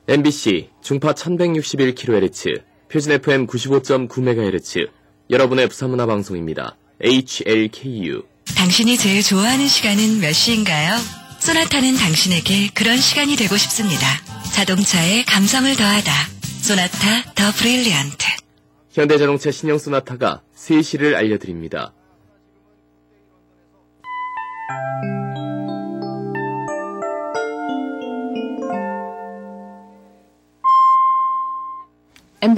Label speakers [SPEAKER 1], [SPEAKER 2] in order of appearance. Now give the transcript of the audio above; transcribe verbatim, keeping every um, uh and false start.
[SPEAKER 1] 엠비씨 중파 천백육십일 킬로헤르츠, 표준 에프엠 구십오 점 구 메가헤르츠, 여러분의 부산문화방송입니다. 에이치엘케이유.
[SPEAKER 2] 당신이 제일 좋아하는 시간은 몇 시인가요? 소나타는 당신에게 그런 시간이 되고 싶습니다. 자동차에 감성을 더하다. 소나타 더 브릴리언트.
[SPEAKER 1] 현대자동차 신형 소나타가 세 시를 알려드립니다.